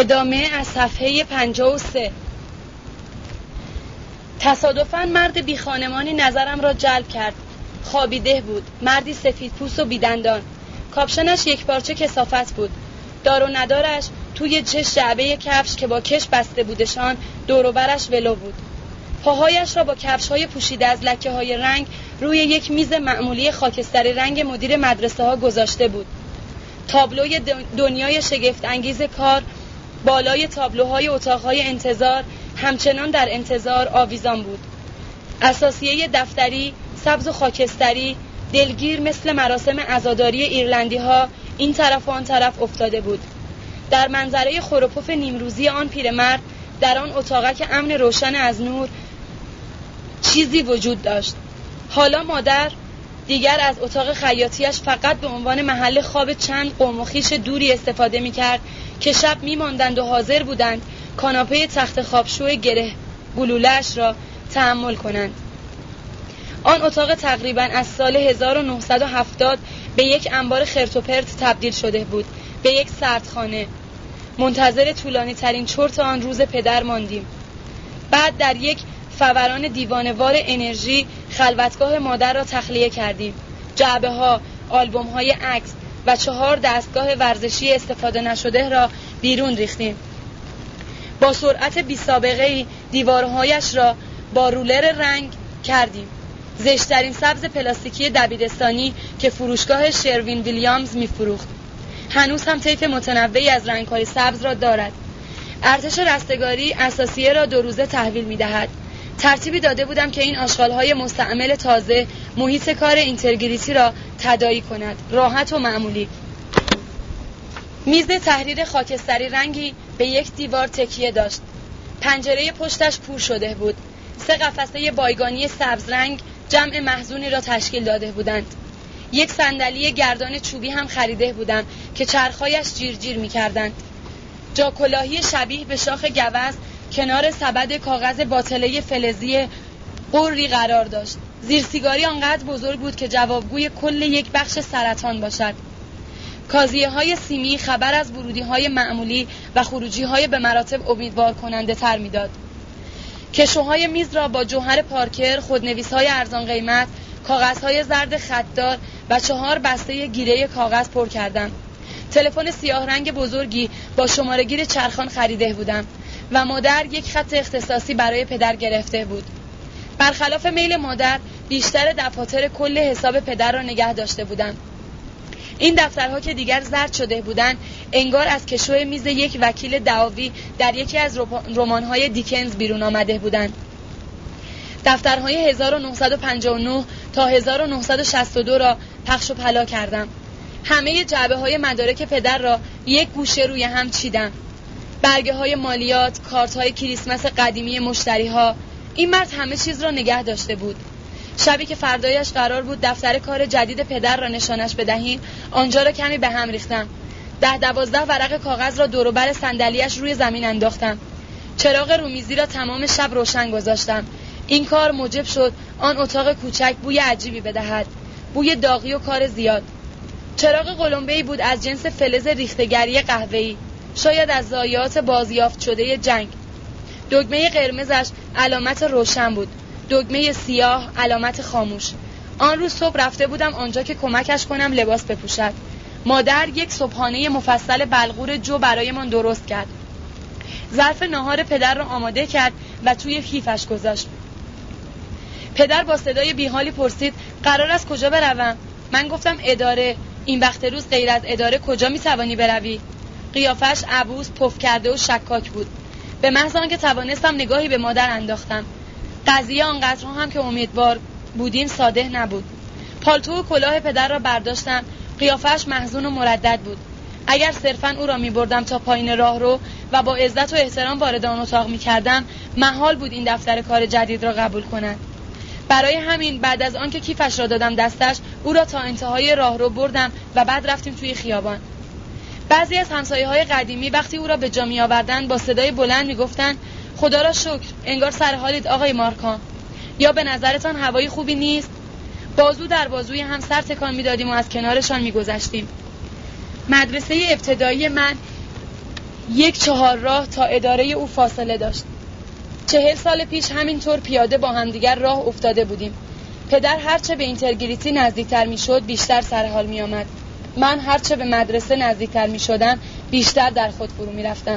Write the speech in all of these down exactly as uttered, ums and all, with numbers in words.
ادامه از صفحه پنجاه و سه. تصادفاً مرد بی خانمانی نظرم را جلب کرد. خوابیده بود، مردی سفید پوست و بیدندان. کاپشنش یک پارچه کثافت بود. دار و ندارش توی چش جعبه کفش که با کش بسته بودشان دور و برش ولو بود. پاهایش را با کفش‌های پوشیده از لکه‌های رنگ روی یک میز معمولی خاکستری رنگ مدیر مدرسه ها گذاشته بود. تابلوی دنیای شگفت انگیز کار بالای تابلوهای اتاقهای انتظار همچنان در انتظار آویزان بود. اساسیه دفتری سبز و خاکستری دلگیر مثل مراسم عزاداری ایرلندی ها این طرف و آن طرف افتاده بود. در منظره خروپف نیمروزی آن پیرمرد در آن اتاقک امن روشن از نور چیزی وجود داشت. حالا مادر دیگر از اتاق خیاطیش فقط به عنوان محل خواب چند قوم و خویش دوری استفاده می کرد که شب می ماندند و حاضر بودند کاناپه تخت خوابشو گره گلوله‌اش را تحمل کنند. آن اتاق تقریباً از سال هزار و نهصد و هفتاد به یک انبار خرت و پرت تبدیل شده بود، به یک سردخانه. منتظر طولانی ترین چرت آن روز پدر ماندیم. بعد در یک فوران دیوانه‌وار انرژی خلوتگاه مادر را تخلیه کردیم. جعبه ها، آلبوم های عکس و چهار دستگاه ورزشی استفاده نشده را بیرون ریختیم. با سرعت بی سابقه‌ای دیوارهایش را با رولر رنگ کردیم. زشترین سبز پلاستیکی دبیرستانی که فروشگاه شروین ویلیامز می‌فروخت. هنوز هم طیف متنوعی از رنگ‌های سبز را دارد. ارتش رستگاری اساسیه را دو روزه تحویل می‌دهد. ترتیبی داده بودم که این آشغال‌های مستعمل تازه محیط کار اینتگریتی را تداعی کند، راحت و معمولی. میز تحریر خاکستری رنگی به یک دیوار تکیه داشت. پنجره پشتش کور شده بود. سه قفسه بایگانی سبز رنگ جمع محزونی را تشکیل داده بودند. یک صندلی گردان چوبی هم خریده بودم که چرخ‌هایش جیر جیر می‌کردند. جا کلاهی شبیه به شاخ گوز کنار سبد کاغذ باطله فلزی قوری قرار داشت. زیر سیگاری آنقدر بزرگ بود که جوابگوی کل یک بخش سرطان باشد. کازیه های سیمی خبر از ورودی های معمولی و خروجی های به مراتب امیدوار کننده تر می داد. کشوهای میز را با جوهر پارکر، خودنویس های ارزان قیمت، کاغذ های زرد خطدار و چهار بسته گیره کاغذ پر کردم. تلفن سیاه رنگ بزرگی با شماره‌گیر چرخان خریده بودم و مادر یک خط اختصاصی برای پدر گرفته بود. برخلاف میل مادر بیشتر دفاتر کل حساب پدر را نگه داشته بودم. این دفترها که دیگر زرد شده بودند انگار از کشوی میز یک وکیل دعاوی در یکی از رمان‌های دیکنز بیرون آمده بودند. دفترهای هزار و نهصد و پنجاه و نه تا هزار و نهصد و شصت و دو را پخش و پلا کردم. همه جعبه‌های مدارک پدر را یک گوشه روی هم چیدم. برگه‌های مالیات، کارت‌های کریسمس قدیمی مشتری‌ها. این مرد همه چیز را نگه داشته بود. شبی که فردایش قرار بود دفتر کار جدید پدر را نشانش بدهیم، آنجا را کمی به هم ریختم. ده دوازده ورق کاغذ را دور و بر صندلیاش روی زمین انداختم. چراغ رومیزی را تمام شب روشن گذاشتم. این کار موجب شد آن اتاق کوچک بوی عجیبی بدهد، بوی داغی و کار زیاد. چراغ قلمبه‌ای بود از جنس فلز ریختگری قهوه‌ای، شاید از ضایعات بازیافت شده جنگ. دگمه قرمزش علامت روشن بود، دگمه سیاه علامت خاموش. آن روز صبح رفته بودم آنجا که کمکش کنم لباس بپوشد. مادر یک صبحانه مفصل بلغور جو برایمان درست کرد. ظرف ناهار پدر را آماده کرد و توی کیفش گذاشت. پدر با صدای بیحالی پرسید قرار است کجا بروم؟ من گفتم اداره. این وقت روز غیر از اداره کجا میتوانی بروی؟ قیافش عبوس، پف کرده و شکاک بود. به محض آنکه توانستم نگاهی به مادر انداختم. قضیه آنقدرها هم که امیدوار بودیم ساده نبود. پالتو و کلاه پدر را برداشتم. قیافش محزون و مردد بود. اگر صرفاً او را می‌بردم تا پایین راهرو و با عزت و احترام وارد آن اتاق می‌کردم، محال بود این دفتر کار جدید را قبول کند. برای همین بعد از آنکه کیفش را دادم دستش، او را تا انتهای راهرو بردم و بعد رفتیم توی خیابان. بعضی از همسایه‌های قدیمی وقتی او را به جا می‌آوردند با صدای بلند می‌گفتند خدا را شکر، انگار سر حالید آقای مارکان. یا به نظرتان هوای خوبی نیست؟ بازو در بازوی هم سر تکان می‌دادیم و از کنارشان می‌گذشتیم. مدرسه ابتدایی من یک چهار راه تا اداره او فاصله داشت. چهل سال پیش همینطور پیاده با همدیگر راه افتاده بودیم. پدر هرچه به اینترگریتی نزدیکتر می شد بیشتر سرحال می آمد. من هرچه به مدرسه نزدیکتر می شدم بیشتر در خود فرو می رفتم.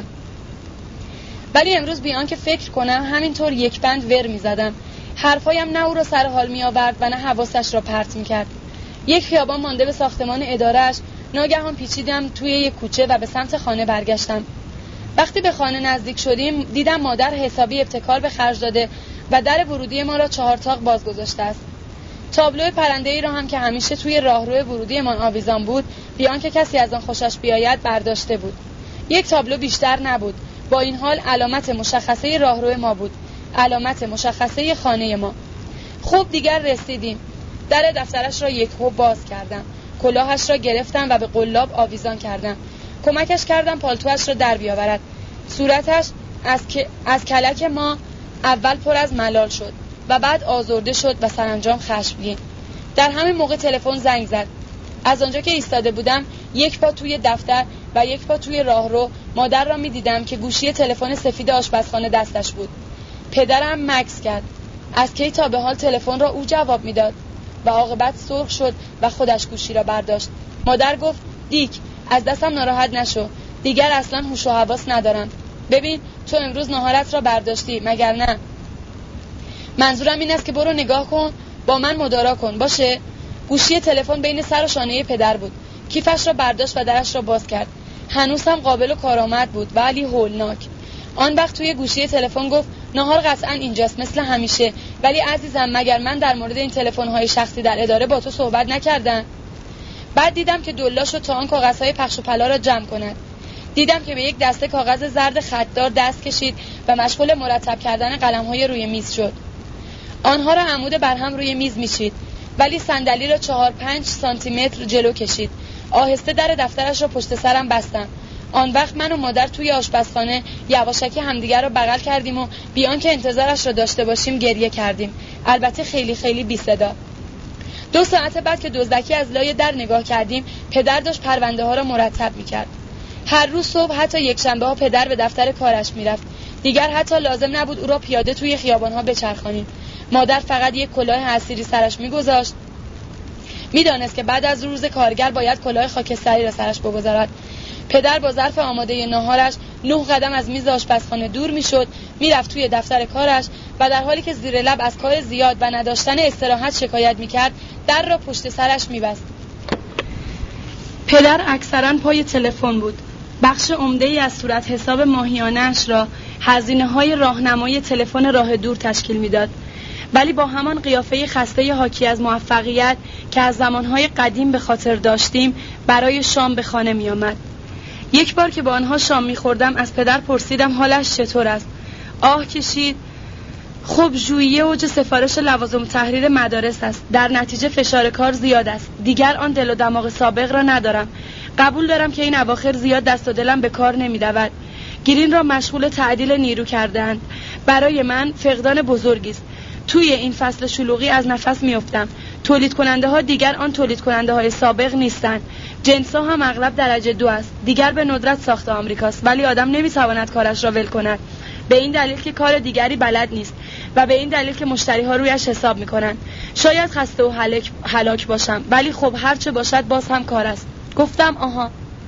ولی امروز بیان که فکر کنم همینطور یک بند ور می زدم. حرفایم نه او را سرحال می آورد و نه حواسش را پرت می کرد. یک خیابان مانده به ساختمان ادارهش، ناگهان پیچیدم توی یک کوچه و به سمت خانه برگشتم. وقتی به خانه نزدیک شدیم دیدم مادر حسابی ابتکار به خرج داده و در ورودی ما را چهار تاق باز گذاشته است. تابلو پرنده‌ای را هم که همیشه توی راهرو ورودی من آویزان بود، بیان که کسی از آن خوشش بیاید برداشته بود. یک تابلو بیشتر نبود. با این حال علامت مشخصه راهرو ما بود، علامت مشخصه خانه ما. خوب دیگر رسیدیم. در دفترش را یک هو باز کردم. کلاهش را گرفتم و به قلاب آویزان کردم. کمکش کردم پالتوش را در بیاورد. صورتش از, ک... از کلک ما اول پر از ملال شد و بعد آزرده شد و سرانجام خشمگین. در همین موقع تلفن زنگ زد. از آنجا که ایستاده بودم یک پا توی دفتر و یک پا توی راهرو مادر را می دیدم که گوشی تلفن سفید آشپزخانه دستش بود. پدرم مکث کرد. از کی تا به حال تلفن را او جواب میداد و عاقبت سرخ شد و خودش گوشی را برداشت. مادر گفت دیک از دستم ناراحت نشو، دیگر اصلا هوش و حواس ندارم. ببین تو امروز ناهارت را برداشتی مگر نه؟ منظورم این است که برو نگاه کن، با من مدارا کن باشه. گوشی تلفن بین سر و شانه پدر بود. کیفش را برداشت و درش را باز کرد. هنوز هم قابل و کارآمد بود ولی هولناک. آن وقت توی گوشی تلفن گفت ناهار قطعا اینجاست مثل همیشه، ولی عزیزم مگر من در مورد این تلفن‌های شخصی در اداره با تو صحبت نکردم؟ بعد دیدم که دلا شد تا آن کاغذهای پخش و پلا را جمع کند. دیدم که به یک دسته کاغذ زرد خطدار دست کشید و مشغول مرتب کردن قلم‌های روی میز شد. آنها را عمود بر هم روی میز میچید، ولی صندلی را چهار پنج سانتی متر جلو کشید. آهسته در دفترش را پشت سرم بستم. آن وقت من و مادر توی آشپزخانه یواشکی همدیگر را بغل کردیم و بیان که انتظارش را داشته باشیم گریه کردیم، البته خیلی خیلی بی صدا. دو ساعت بعد که دزدکی از لای در نگاه کردیم، پدر داشت پرونده ها را مرتب میکرد. هر روز صبح حتی یک شنبه ها پدر به دفتر کارش میرفت. دیگر حتی لازم نبود او را پیاده توی خیابان ها بچرخانیم. مادر فقط یک کلاه حصیری سرش میگذاشت. میدانست که بعد از روز کارگر باید کلاه خاکستری را سرش بگذارد. پدر با ظرف آماده ناهارش نه قدم از میز آشپزخانه دور میشد، میرفت توی دفتر کارش و در حالی که زیر لب از کار زیاد و نداشتن استراحت شکایت میکرد، در را پشت سرش میبست. پدر اکثرا پای تلفن بود. بخش عمده‌ای از صورت حساب ماهیانه‌اش را هزینه‌های راهنمای تلفن راه دور تشکیل میداد، ولی با همان قیافه خسته حاکی از موفقیت که از زمانهای قدیم به خاطر داشتیم برای شام به خانه می آمد. یک بار که با آنها شام می خوردم از پدر پرسیدم حالش چطور است. آه کشید. خب ژوئیه اوج سفارش لوازم تحریر مدارس است، در نتیجه فشار کار زیاد است. دیگر آن دل و دماغ سابق را ندارم. قبول دارم که این اواخر زیاد دست و دلم به کار نمی دود. گرین را مشغول تعدیل نیرو کردند. برای من فقدان بزرگی است. توی این فصل شلوغی از نفس میافتم. تولید کننده ها دیگر آن تولید کننده های سابق نیستند. جنس ها هم اغلب درجه دو است. دیگر به ندرت ساخت آمریکاست، ولی آدم نمیتواند کارش را ول کند. به این دلیل که کار دیگری بلد نیست و به این دلیل که مشتری ها رویش حساب میکنند. شاید خسته و هلاک هلاک باشم، ولی خب هر چه باشد باز هم کار است. گفتم آها.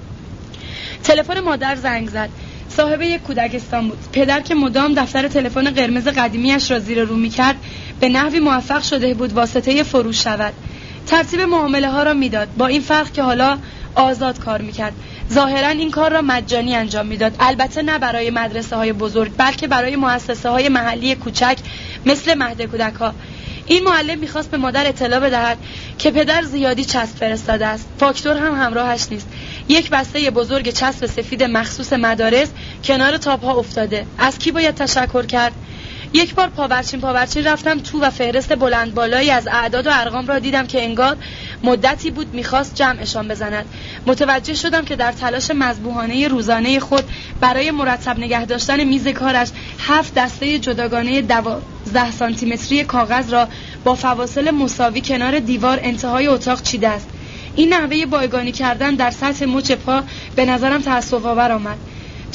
تلفن مادر زنگ زد. صاحب یک کودکستان بود. پدر که مدام دفتر تلفن قرمز قدیمیش را زیر رو می‌کرد، به نحوی موفق شده بود واسطه فروش شود. ترتیب معامله ها را میداد، با این فرق که حالا آزاد کار میکرد. ظاهرا این کار را مجانی انجام میداد، البته نه برای مدرسه های بزرگ بلکه برای مؤسسه های محلی کوچک مثل مهد کودک ها. این معلم میخواست به مادر اطلاع بدهد که پدر زیادی چسب فرستاده است. فاکتور هم همراهش نیست. یک بسته بزرگ چسب سفید مخصوص مدارس کنار تاپ‌ها افتاده. از کی باید تشکر کرد؟ یک بار پاورچین پاورچین رفتم تو و فهرست بلند بالایی از اعداد و ارقام را دیدم که انگار مدتی بود میخواست جمعشان بزند. متوجه شدم که در تلاش مذبوحانه روزانه خود برای مرتب نگه داشتن میز کارش هفت دسته جداگانه دوازده سانتی متری کاغذ را با فواصل مساوی کنار دیوار انتهای اتاق چیده است. این نحوه بایگانی کردن در سطح مچ پا به نظرم تأسف‌آور آمد.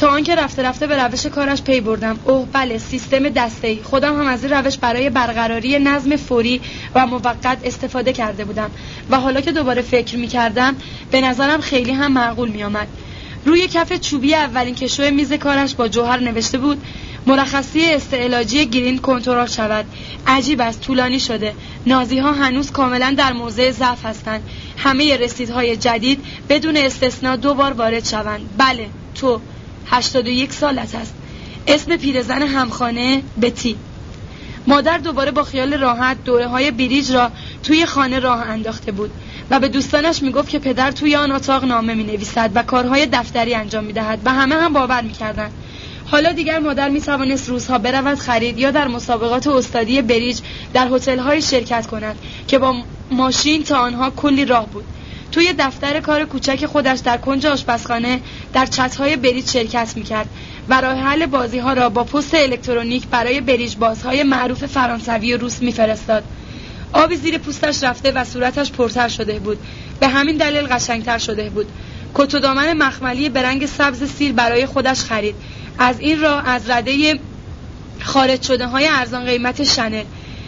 تا آنکه رفته رفته به روش کارش پی بردم. اوه بله، سیستم دسته‌ای. خودم هم از این روش برای برقراری نظم فوری و موقت استفاده کرده بودم و حالا که دوباره فکر می‌کردم به نظرم خیلی هم معقول می‌آمد. روی کف چوبی اولین کشو میز کارش با جوهر نوشته بود مرخصی استعلاجی گرین کنترل شود. عجیب است، طولانی شده. نازی‌ها هنوز کاملا در موضع ضعف هستند. همه رسیدهای جدید بدون استثناء دو بار وارد شوند. بله، تو هشتاد و یک سالت است. اسم پیرزن همخانه بتی. مادر دوباره با خیال راحت دوره‌های بریج را توی خانه راه انداخته بود و به دوستانش میگفت که پدر توی آن اتاق نامه می‌نویسد و کارهای دفتری انجام می‌دهد و همه هم باور می‌کردند. حالا دیگر مادر می‌توانست روزها برود خرید یا در مسابقات استادی بریج در هتل‌های شرکت کند که با ماشین تا آنها کلی راه بود. توی دفتر کار کوچک خودش در کنج آشپزخانه در چت‌های بریج شرکت می‌کرد و راه حل بازی‌ها را با پست الکترونیک برای بریج بازهای معروف فرانسوی و روس می‌فرستاد. آبی زیر پوستش رفته و صورتش پرتر شده بود. به همین دلیل قشنگتر شده بود. کت و دامن مخملی به رنگ سبز سیر برای خودش خرید. از این راه از رده خارج شده های ارزان قیمت شنل.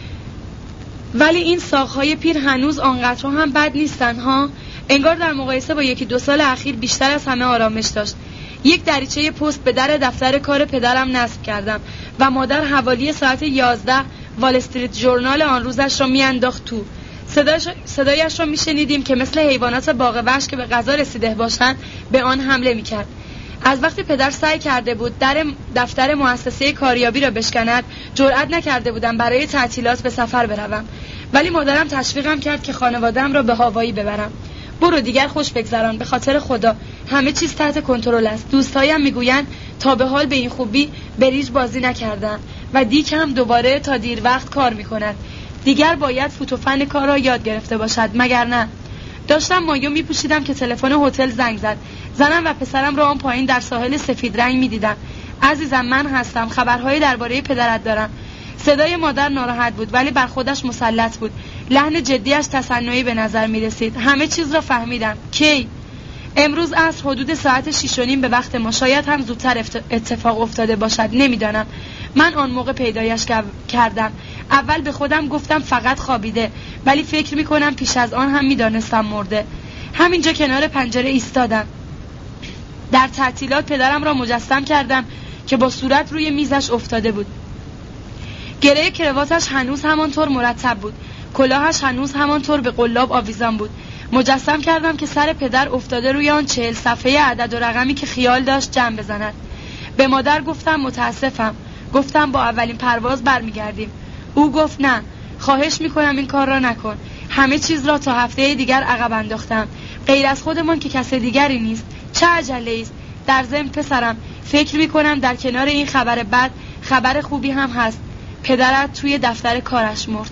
ولی این ساق‌های پیر هنوز آنقدر هم بد نیستن ها. انگار در مقایسه با یکی دو سال اخیر بیشتر از همه آرامش داشت. یک دریچه پست به در دفتر کار پدرم نصب کردم و مادر حوالی ساعت یازده وال استریت ژورنال آن روزش را میانداخت تو. صدایش, صدایش را میشنیدیم که مثل حیوانات باغ وحش که به غذا رسیده باشند به آن حمله میکرد. از وقتی پدر سعی کرده بود در دفتر مؤسسه کاریابی را بشکند، جرئت نکرده بودم برای تعطیلات به سفر بروم. ولی مادرم تشویقم کرد که خانواده‌ام را به هاوایی ببرم. برو دیگر خوش بگذران، به خاطر خدا همه چیز تحت کنترل است. دوستایم میگویند تا به حال به این خوبی بریج بازی نکردم و دیک هم دوباره تا دیر وقت کار میکند. دیگر باید فوت و فن کار را یاد گرفته باشد، مگر نه؟ داشتم مایو میپوشیدم که تلفن هتل زنگ زد. زنم و پسرم را آن پایین در ساحل سفید رنگ میدیدم. عزیزم، من هستم، خبرهایی درباره پدرت دارم. صدای مادر ناراحت بود ولی بر خودش مسلط بود. لحن جدیش تصنعی به نظر می رسید. همه چیز را فهمیدم. کی؟ امروز عصر حدود ساعت شیش و نیم به وقت ما، شاید هم زودتر اتفاق افتاده باشد، نمیدانم. من آن موقع پیدایش کردم. اول به خودم گفتم فقط خوابیده، ولی فکر می کنم پیش از آن هم می دانستم مرده. همینجا کنار پنجره ایستادم. در تعطیلات پدرم را مجسم کردم که با صورت روی میزش افتاده بود. گره کرواتش هنوز همانطور مرتب بود. کلاهش هنوز همانطور به قلاب آویزان بود. مجسم کردم که سر پدر افتاده روی آن چهل صفحه عدد و رقمی که خیال داشت جمع بزند. به مادر گفتم متاسفم. گفتم با اولین پرواز برمیگردیم. او گفت نه، خواهش میکنم این کار را نکن. همه چیز را تا هفته دیگر عقب انداختم. غیر از خودمان که کس دیگری نیست. چه عجله است؟ در ضمن پسرم، فکر میکنم در کنار این خبر بد خبر خوبی هم هست. پدرت توی دفتر کارش مرد.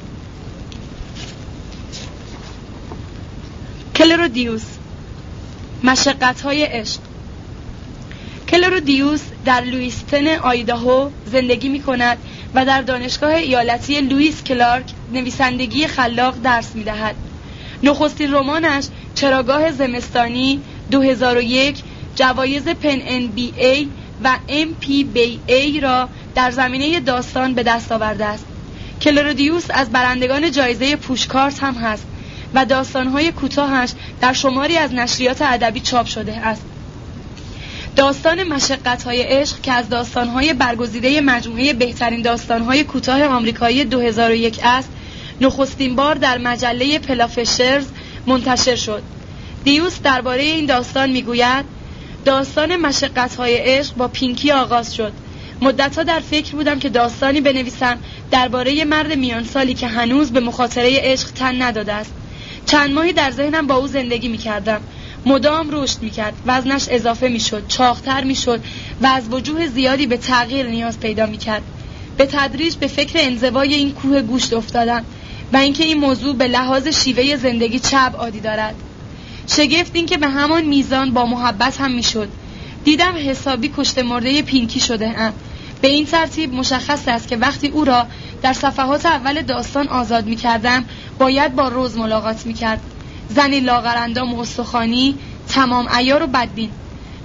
کلرودیوس، مشقت‌های عشق. کلرودیوس در لوئیستون آیداهو زندگی می‌کند و در دانشگاه ایالتی لوئیس کلارک نویسندگی خلاق درس می‌دهد. نخستین رمانش چراگاه زمستانی دو هزار و یک جوایز پن ان بی ای و ام پی بی ای را در زمینه داستان به دست آورده است. کلرودیوس از برندگان جایزه پوشکارت هم هست و داستان‌های کوتاهش در شماری از نشریات ادبی چاپ شده است. داستان مشقت‌های عشق که از داستان‌های برگزیده مجموعه بهترین داستان‌های کوتاه آمریکایی دو هزار و یک است، نخستین بار در مجله پلافشرز منتشر شد. دیوس درباره این داستان میگوید: داستان مشقت‌های عشق با پینکی آغاز شد. مدت‌ها در فکر بودم که داستانی بنویسم درباره مرد میان سالی که هنوز به مخاطره عشق تن نداده است. چند ماهی در ذهنم با او زندگی می‌کردم. مدام رشد می‌کرد، وزنش اضافه می‌شد، چاق‌تر می‌شد و از وجوه زیادی به تغییر نیاز پیدا می‌کرد. به تدریج به فکر انزوای این کوه گوشت افتادم و اینکه این موضوع به لحاظ شیوه زندگی چه ابعادی دارد. شگفت این که به همان میزان با محبت هم می‌شد. دیدم حسابی کشته مرده پینکی شده ام. به این ترتیب مشخص است که وقتی او را در صفحات اول داستان آزاد می‌کردم، باید با روز ملاقات می‌کرد. زنی لاغرندام و استخوانی، تمام عیار و بدبین.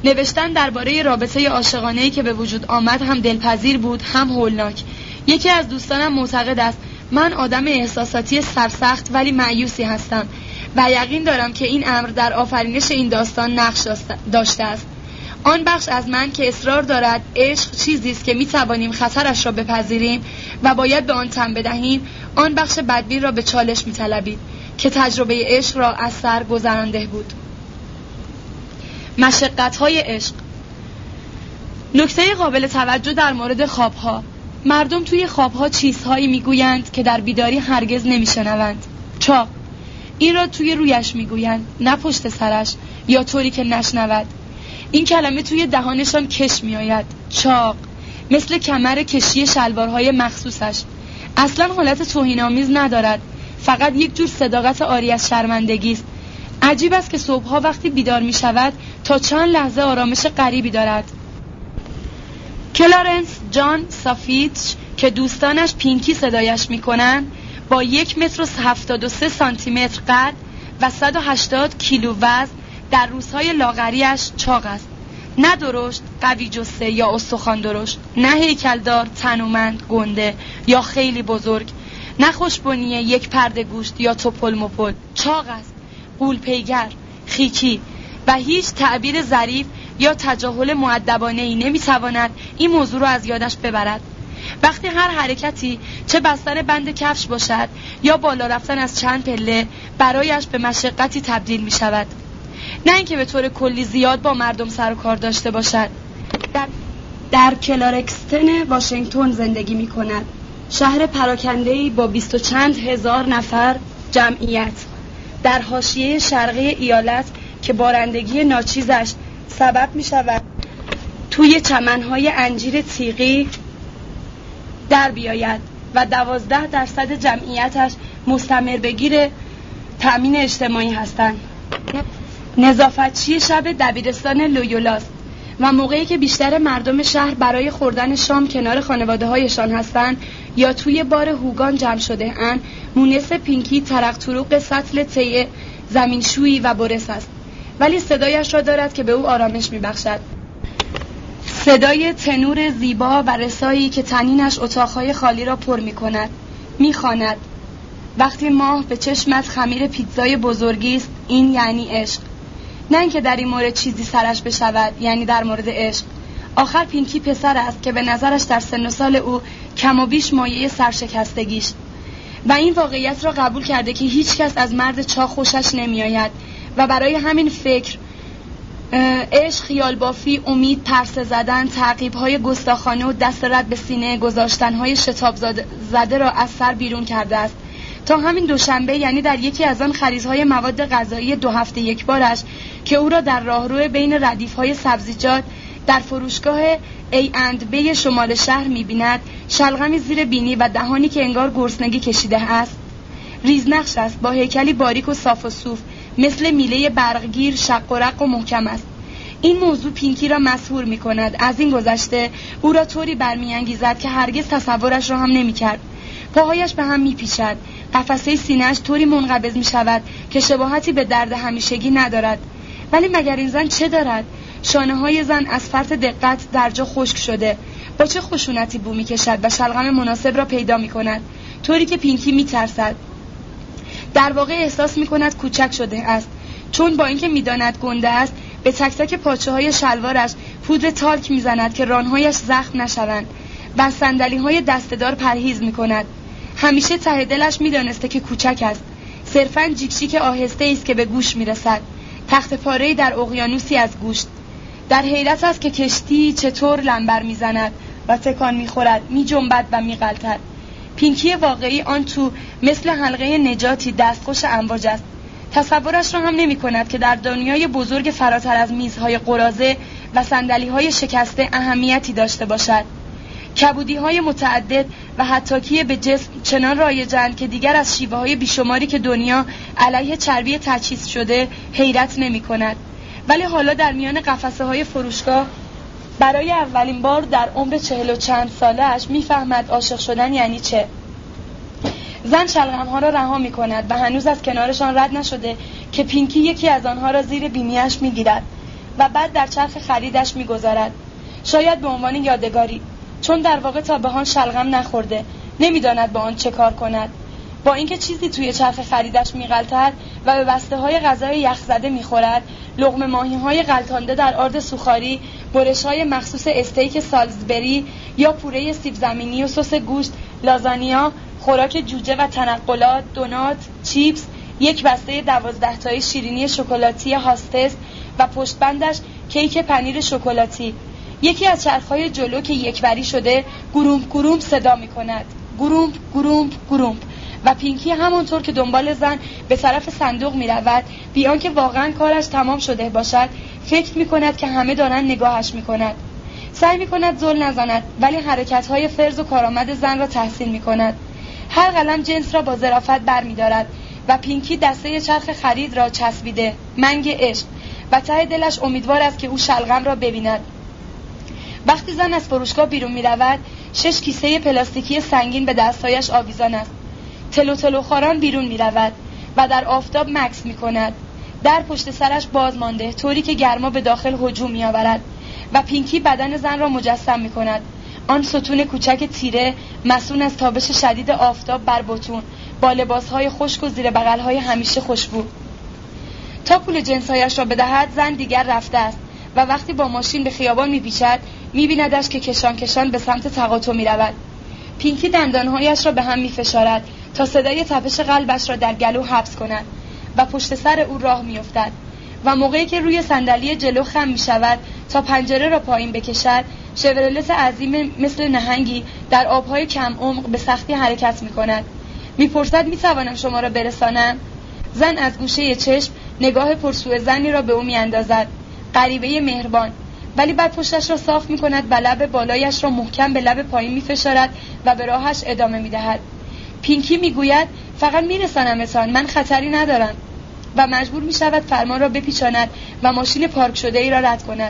نوشتن درباره رابطه عاشقانه‌ای که به وجود آمد هم دلپذیر بود هم هولناک. یکی از دوستانم معتقد است من آدم احساساتی سرسخت ولی مایوسی هستم و یقین دارم که این امر در آفرینش این داستان نقش داشته است. آن بخش از من که اصرار دارد عشق چیزی است که می‌توانیم خطرش را بپذیریم و باید به آن تن بدهیم، آن بخش بدبین را به چالش می‌طلبید که تجربه عشق را از سر گذرانده بود. مشقت‌های عشق. نکته قابل توجه در مورد خواب‌ها: مردم توی خواب‌ها چیزهایی می‌گویند که در بیداری هرگز نمی‌شنوند. چاق، این را توی رویش می‌گویند، نه پشت سرش یا طوری که نشنود. این کلمه توی دهانشان کش می‌آید. چاق، مثل کمر کشی شلوارهای مخصوصش. اصلاً حالت توهین‌آمیز ندارد، فقط یک جور صداقت عاری از شرمندگی است. عجیب است که صبح‌ها وقتی بیدار می‌شود تا چند لحظه آرامش غریبی دارد. کلارنس جان سافیچ که دوستانش پینکی صدایش می‌کنند، با یک متر و هفتاد و سه سانتی متر قد و صد و هشتاد کیلو وزن در روزهای لاغریش چاق است. نه درشت، قوی جثه یا استخوان درشت، نه هیکلدار، تنومند، گنده یا خیلی بزرگ، نه خوشبنیه یک پرده گوشت یا توپل مپل. چاق است، غول‌پیگر، خیکی و هیچ تعبیر ظریف یا تجاهل مؤدبانه‌ای نمی‌تواند این موضوع را از یادش ببرد. وقتی هر حرکتی، چه بستن بند کفش باشد یا بالا رفتن از چند پله، برایش به مشقتی تبدیل می‌شود. نه اینکه به طور کلی زیاد با مردم سر و کار داشته باشد. در, در کلارکستن واشنگتن زندگی می‌کند، شهر پراکنده‌ای با بیست و چند هزار نفر جمعیت در حاشیه شرقی ایالت که بارندگی ناچیزش سبب می‌شود توی چمن‌های انجیر تیغی در بیاید و دوازده درصد جمعیتش مستمر بگیر تأمین اجتماعی هستند. نظافتچی شب دبیرستان لویولاست و موقعی که بیشتر مردم شهر برای خوردن شام کنار خانواده هایشان هستند یا توی بار هوگان جمع شده اند، مونس پینکی ترق طروق سطل طی زمینشویی و برس است، ولی صدایش را دارد که به او آرامش میبخشد. صدای تنور زیبا و رسایی که تنینش اتاقهای خالی را پر میکند. میخواند: وقتی ماه به چشمت خمیر پیتزای بزرگی است، این یعنی عشق. نه اینکه در این مورد چیزی سرش بشود، یعنی در مورد عشق. آخر پینکی پسر است که به نظرش در سن و سال او کم و بیش مایه سرشکستگیش و این واقعیت را قبول کرده که هیچ کس از مرد چاق خوشش نمی آید و برای همین فکر، عشق، خیال بافی، امید، پرسه زدن، تعقیب‌های گستاخانه و دست رد به سینه گذاشتن‌های شتاب زده را از سر بیرون کرده است. تا همین دوشنبه، یعنی در یکی از آن خریدهای مواد غذایی دو هفته یک بارش که او را در راهرو بین ردیف‌های سبزیجات در فروشگاه ای اند بی شمال شهر می‌بیند، شلغمی زیر بینی و دهانی که انگار گرسنگی کشیده است. ریزنقش است، با هیکلی باریک و صاف و صوف، مثل میله برقگیر، شق و رق و محکم است. این موضوع پینکی را مسحور می‌کند. از این گذشته او را طوری برمی‌انگیزد که هرگز تصورش را هم نمی‌کرد. پاهایش به هم می‌پیچد، قفسه سینه‌اش طوری منقبض می‌شود که شباهتی به درد همیشگی ندارد. ولی مگر این زن چه دارد؟ شانه‌های زن از فرط دقت در جا خشک شده، با چه خشونتی بو می‌کشد و شلغم مناسب را پیدا می‌کند، طوری که پینکی می‌ترسد. در واقع احساس می‌کند کوچک شده است، چون با اینکه می‌داند گنده است، به تک تک پاچه‌های شلوارش پودر تالک می‌زند که ران‌هایش زخم نشوند و از صندلی‌های دسته‌دار پرهیز می‌کند. همیشه ته دلش می‌دانسته که کوچک است، صرفاً جیکجیک آهسته‌ای است که به گوش می‌رسد، تخت پاره‌ای در اقیانوسی از گوشت. در حیرت است که کشتی چطور لنبر می‌زند و تکان می‌خورد، می‌جنبد و می‌غلطد. پینکی واقعی آن تو مثل حلقه نجاتی دستخوش امواج است. تصورش را هم نمی کند که در دنیای بزرگ فراتر از میزهای قراضه و صندلی‌های شکسته اهمیتی داشته باشد. کبودی‌های متعدد و حتاکی به جسم چنان رایجند که دیگر از شیوه‌های بیشماری که دنیا علیه چربی تجهیز شده حیرت نمی کند. ولی حالا در میان قفسه‌های فروشگاه برای اولین بار در عمر چهل و چند ساله‌اش می‌فهمد عاشق شدن یعنی چه. زن شلغم‌ها را رها می‌کند و هنوز از کنارشان رد نشده که پینکی یکی از آنها را زیر بینیش می‌گیرد و بعد در چرخ خریدش می‌گذارد، شاید به عنوان یادگاری، چون در واقع تا به آن شلغم نخورده، نمی‌داند با آن چه کار کند. با اینکه چیزی توی چرخ خریدش می‌غلطد و به بسته‌های غذای یخزده می‌خورد، لقمه ماهی‌های غلطانده در آرد سوخاری، برش‌های مخصوص استیک سالزبری یا پوره سیب زمینی و سس گوشت، لازانیا، خوراک جوجه و تنقلات، دونات، چیپس، یک بسته دوازده تایی شیرینی شکلاتی هاستس و پشتبندش کیک پنیر شکلاتی. یکی از چرخ‌های جلو که یکوری شده گرومپ گرومپ صدا می‌کند، گرومپ گرومپ گرومپ، و پینکی همانطور که دنبال زن به طرف صندوق می‌رود، بی آنکه واقعاً کارش تمام شده باشد، فکر می‌کند که همه دارند نگاهش می‌کنند. سعی می‌کند زل نزند، ولی حرکت‌های فرز و کارآمد زن را تحسین می‌کند. هر قلم جنس را با ظرافت برمی‌دارد و پینکی دسته چرخ خرید را چسبیده، منگ عشق، و ته دلش امیدوار است که او شلغم را ببیند. وقتی زن از فروشگاه بیرون می‌رود، شش کیسه پلاستیکی سنگین به دستایش آویزان است. تلو تلو خاران بیرون می‌رود و در آفتاب مکث می‌کند. در پشت سرش باز مانده، طوری که گرما به داخل هجوم می‌آورد و پینکی بدن زن را مجسم می‌کند. آن ستون کوچک تیره، مصون از تابش شدید آفتاب بر بطون، با لباس‌های خشک و زیر بغل‌های همیشه خوشبو. تا پول جنسایش را بدهد، زن دیگر رفته است و وقتی با ماشین به خیابان می‌پیچد، می‌بیندش که کشان کشان به سمت تقاطع می‌رود. پینکی دندانهایش را به هم می‌فشارد تا صدای تپش قلبش را در گلو حبس کند و پشت سر او راه می‌افتد و موقعی که روی صندلی جلو خم می‌شود تا پنجره را پایین بکشد، شورلت عظیم مثل نهنگی در آب‌های کم عمق به سختی حرکت می‌کند. می‌پرسد می‌توانم شما را برسانم؟ زن از گوشه چشم نگاه پرسوء زنی را به او می‌اندازد، غریبه مهربان، ولی بعد پشتش را صاف می‌کند و لب بالایش را محکم به لب پایین می‌فشارد و به راهش ادامه می‌دهد. پینکی می‌گوید فقط می‌رسانمتان، من خطری ندارم، و مجبور می‌شود فرمان را بپیچاند و ماشین پارک شده‌ای را رد کند.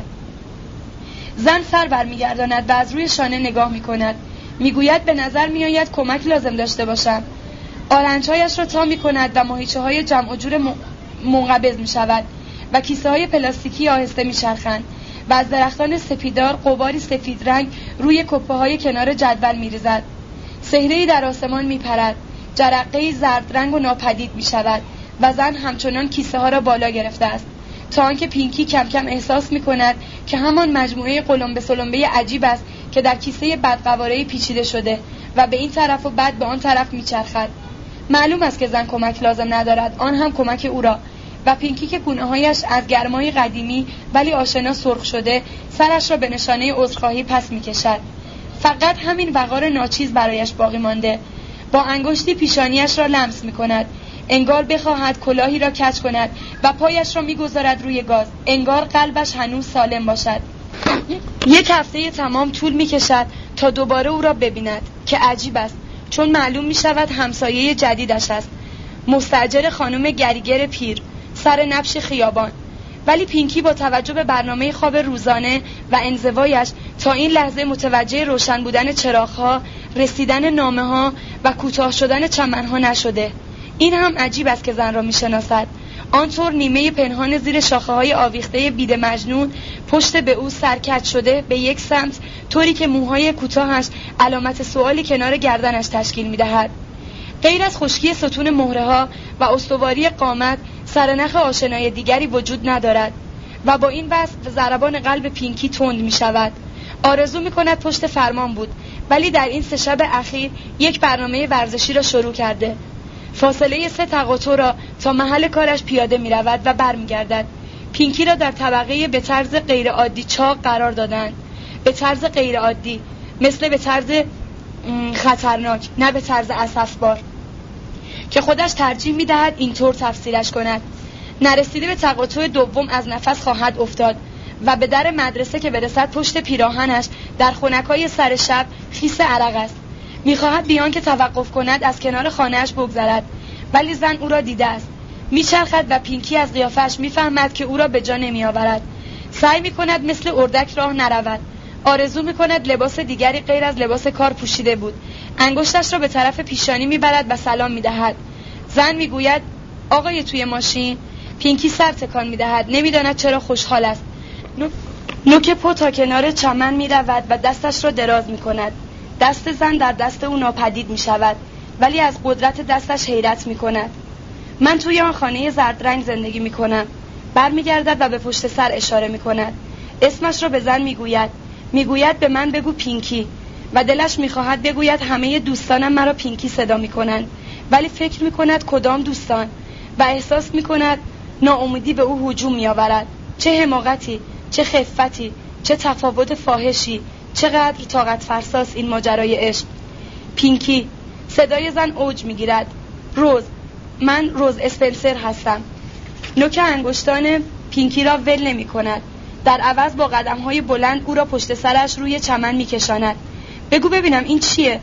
زن سر برمیگرداند و از روی شانه نگاه می‌کند. می‌گوید به نظر می‌آید کمک لازم داشته باشم. آرنج‌هایش را تا می‌کند و ماهیچه‌های جمع و جور منقبض می‌شود و کیسه‌های پلاستیکی آهسته می‌چرخند و از درختان سپیدار غباری سفید رنگ روی کپه‌های کنار جدول می‌ریزد. سحره‌ای در آسمان می‌پرد، جرقه‌ای زرد رنگ و ناپدید می‌شود و زن همچنان کیسه‌ها را بالا گرفته است، تا آنکه پینکی کم کم احساس می‌کند که همان مجموعه قلمبه سلمبه عجیب است که در کیسه بدقواره‌ای پیچیده شده و به این طرف و بعد به آن طرف می‌چرخد. معلوم است که زن کمک لازم ندارد، آن هم کمک او را، و پینکی که گونه‌هایش از گرمای قدیمی ولی آشنا سرخ شده، سرش را به نشانه عذرخواهی پس می‌کشد. فقط همین وقار ناچیز برایش باقی مانده. با انگشتی پیشانیش را لمس می‌کند، انگار بخواهد کلاهی را کج کند، و پایش را می‌گذارد روی گاز، انگار قلبش هنوز سالم باشد. یک هفته تمام طول می‌کشد تا دوباره او را ببیند، که عجیب است، چون معلوم می‌شود همسایه جدیدش است، مستاجر خانم گریگر پیر، سر نبش خیابان. ولی پینکی با توجه به برنامه خواب روزانه و انزوایش تا این لحظه متوجه روشن بودن چراغ‌ها، رسیدن نامه‌ها و کوتاه شدن چمن‌ها نشده. این هم عجیب است که زن را می‌شناسد. آنطور نیمه پنهان زیر شاخه‌های آویخته بید مجنون، پشت به او سرکج شده به یک سمت، طوری که موهای کوتاهش علامت سوالی کنار گردنش تشکیل می‌دهد. غیر از خشکی ستون مهره‌ها و استواری قامت، سرنخ آشنای دیگری وجود ندارد و با این وصف ضربان قلب پینکی تند می شود. آرزو می کند پشت فرمان بود، ولی در این سه شب اخیر یک برنامه ورزشی را شروع کرده. فاصله سه تقاطع را تا محل کارش پیاده می رود و بر می گردد. پینکی را در طبقه به طرز غیر عادی چاق قرار دادند. به طرز غیر عادی، مثل به طرز خطرناک، نه به طرز اسفبار، که خودش ترجیح می‌دهد اینطور تفسیرش کند. نرسیده به تقاطع دوم از نفس خواهد افتاد و به در مدرسه که برسد پشت پیراهنش در خنکای سر شب خیس عرق است. می‌خواهد بیان که توقف کند از کنار خانه‌اش بگذرد، ولی زن او را دیده است. میچرخد و پینکی از قیافش میفهمد که او را به جا نمی‌آورد. سعی می‌کند مثل اردک راه نرود. آرزو می‌کند لباس دیگری غیر از لباس کار پوشیده بود. انگشتش را به طرف پیشانی میبرد و سلام میدهد. زن میگوید آقای توی ماشین؟ پینکی سر تکان میدهد، نمیداند چرا خوشحال است. نوک پا تا کنار چمن می رود و دستش را دراز می کند. دست زن در دست او ناپدید می شود، ولی از قدرت دستش حیرت می کند. من توی آن خانه زرد رنگ زندگی می کنم. بر می گردد و به پشت سر اشاره می کند. اسمش را به زن می گوید. می گوید به من بگو پینکی، و دلش می خواهد بگوید همه دوستانم مرا پینکی صدا می کنند، ولی فکر می کند کدام دوستان، و احساس می کند ناامیدی به او هجوم می آورد. چه حماقتی، چه خفتی، چه تفاوت فاحشی، چقدر طاقت فرساست این ماجرای عشق. پینکی. صدای زن اوج می گیرد. روز. من روز اسپنسر هستم. نوک انگشتان پینکی را ول نمی کند. در عوض با قدم های بلند او را پشت سرش روی چمن می کشاند. بگو ببینم این چیه؟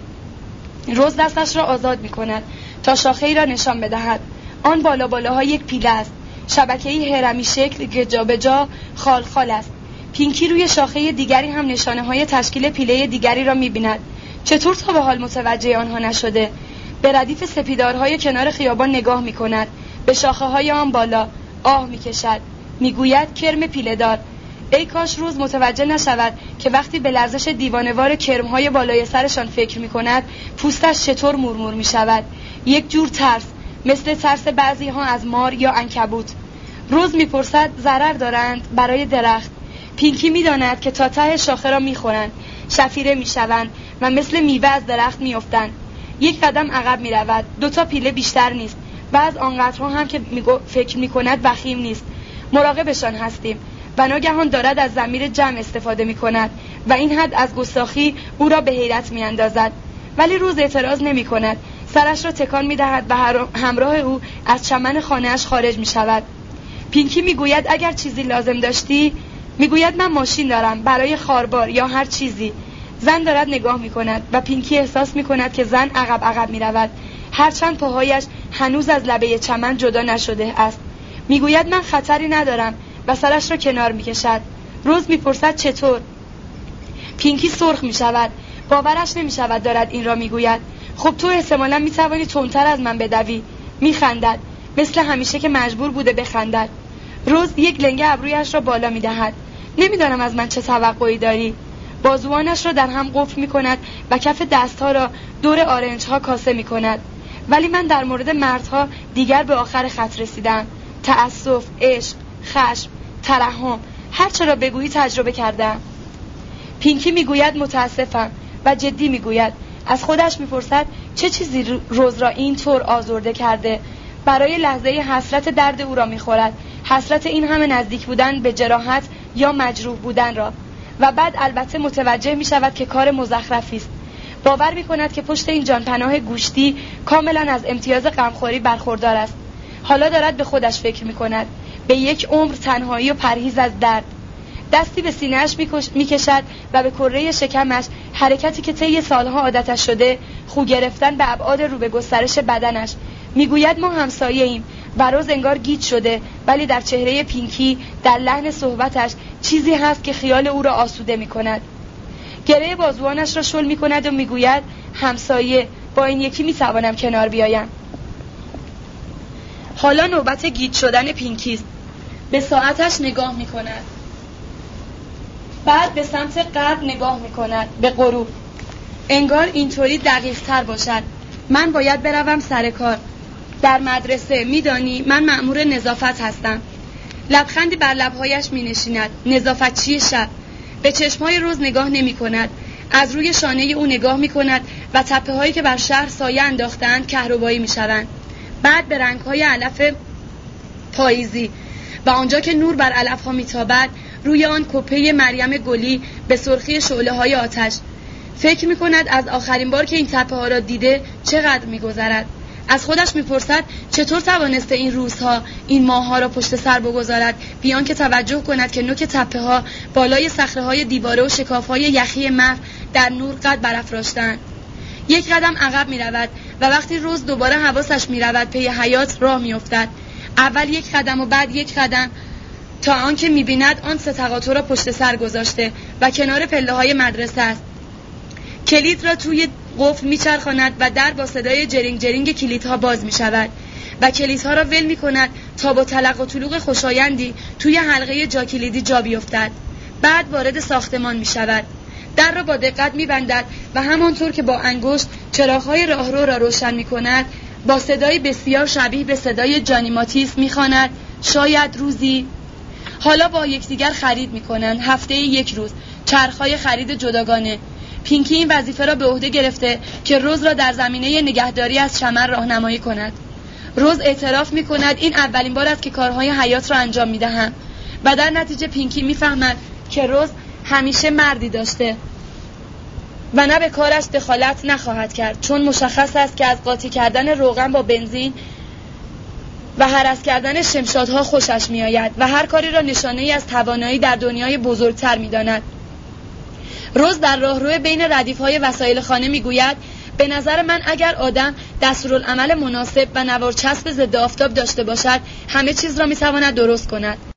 روز دستش را آزاد می کند تا شاخه ای را نشان بدهد. آن بالا بالاها یک پیله است. شبکه‌ای هرمی شکل که جا به جا خال خال است. پینکی روی شاخه دیگری هم نشانه های تشکیل پیله دیگری را می بیند. چطور تا به حال متوجه آنها نشده؟ به ردیف سپیدارهای کنار خیابان نگاه می کند. به شاخه های آن بالا آه می کشد. می گوید کرم پیله دار. ای کاش روز متوجه نشود که وقتی به لرزش دیوانوار کرمهای بالای سرشان فکر می کند پوستش چطور مورمور می شود. یک جور ترس، مثل ترس بعضی ها از مار یا عنکبوت. روز می پرسد ضرر دارند برای درخت. پینکی می داند که تا ته شاخه را می خورند، شفیره می شوند و مثل میوه از درخت می افتند. یک قدم عقب می رود. دو تا پیله بیشتر نیست. بعض آنقدرها هم که می فکر می کند وخیم نیست. مراقبشان هستیم. و ناگهان دارد از ضمیر جمع استفاده می کند و این حد از گستاخی او را به حیرت می اندازد. ولی روز اعتراض نمی کند. سرش را تکان می دهد و همراه او از چمن خانه‌اش خارج می شود. پینکی می گوید اگر چیزی لازم داشتی، می گوید من ماشین دارم برای خاربار یا هر چیزی. زن دارد نگاه می کند و پینکی احساس می کند که زن عقب عقب می رود، هرچند پاهایش هنوز از لبه چمن جدا نشده است. می گوید من خطری ندارم و سرش را کنار می کشد. روز می پرسد چطور؟ پینکی سرخ می شود. باورش نمی شود دارد این را می گوید. خب تو احتمالا می توانی تندتر از من بدوی. می خندد، مثل همیشه که مجبور بوده بخندد. روز یک لنگه ابرویش را بالا می دهد. نمیدانم از من چه توقعی داری. بازوانش را در هم قفل می کند و کف دستها را دور آرنج ها کاسه می کند. ولی من در مورد مردها دیگر به آخر خط رسیدم. تأسف، عشق، خشم، ترحم، هر چه را بگویی تجربه کردم. پینکی میگوید متاسفم و جدی میگوید. از خودش میپرسد چه چیزی روز را این طور آزرده کرده. برای لحظه حسرت درد او را میخورد، حسرت این همه نزدیک بودن به جراحت یا مجروح بودن را. و بعد البته متوجه میشود که کار مزخرفی است. باور میکند که پشت این جانپناه گوشتی کاملا از امتیاز غمخوری برخوردار است. حالا دارد به خودش فکر میکند، به یک عمر تنهایی و پرهیز از درد. دستی به سینه‌اش میکشد و به کره شکمش، حرکتی که طی سالها عادتش شده، خو گرفتن به ابعاد رو به گسترش بدنش. میگوید ما همسایه ایم. و روز انگار گیج شده، ولی در چهره پینکی، در لحن صحبتش چیزی هست که خیال او را آسوده میکند. گره بازوانش را شل میکند و میگوید همسایه، با این یکی میتوانم کنار بیایم. حالا نوبت گیج شدن پینکی است. به ساعتش نگاه میکند. بعد به سمت غرب نگاه میکند، به غروب. انگار اینطوری دقیق تر باشد. من باید بروم سر کار. در مدرسه میدانی من مأمور نظافت هستم. لبخندی بر لبهایش می نشیند. نظافتچی شب. به چشمهای روز نگاه نمی کند. از روی شانه او نگاه می کند و تپه هایی که بر شهر سایه انداختند کهربایی می شوند. بعد به رنگ های علف پاییزی و آنجا که نور بر علف ها می تابد، روی آن کپه مریم گلی به سرخی شعله های آتش. فکر می کند از آخرین بار که این تپه ها را دیده چقدر می گذرد. از خودش میپرسد چطور توانسته این روزها، این ماهها را پشت سر بگذارد، بیان که توجه کند که نوک تپه ها بالای صخره های دیواره و شکاف های یخی محو در نور قد برافراشتند. یک قدم عقب میرود و وقتی روز دوباره حواسش میرود پی حیات راه میافتد. اول یک قدم و بعد یک قدم تا آنکه میبیند آن سه تقاطع را پشت سر گذاشته و کنار پله های مدرسه است. کلید را توی قفل میچرخاند و در با صدای جرینگ جرینگ کلیدها باز میشود و کلیدها را ول میکند تا با تلق و طلوق خوشایندی توی حلقه جا کلیدی جا بیفتد. بعد وارد ساختمان می شود. در را با دقت می بندد و همانطور که با انگشت چراغ‌های راهرو را روشن می کند، با صدای بسیار شبیه به صدای جانی ماتیس می خواند شاید روزی. حالا با یکدیگر خرید می کنند. هفته یک روز چرخ‌های خرید جداگانه. پینکی این وظیفه را به عهده گرفته که روز را در زمینه نگهداری از شمر راهنمایی کند. روز اعتراف می کند این اولین بار است که کارهای حیات را انجام می دهم و در نتیجه پینکی می فهمد که روز همیشه مردی داشته و نه به کارش دخالت نخواهد کرد، چون مشخص است که از قاطی کردن روغن با بنزین و هرس کردن شمشادها خوشش می آید و هر کاری را نشانه‌ای از توانایی در دنیای بزرگتر می داند. روز در راهرو بین ردیف‌های وسایل خانه می گوید به نظر من اگر آدم دستورالعمل مناسب و نوار چسب ضد آفتاب داشته باشد همه چیز را می تواند درست کند.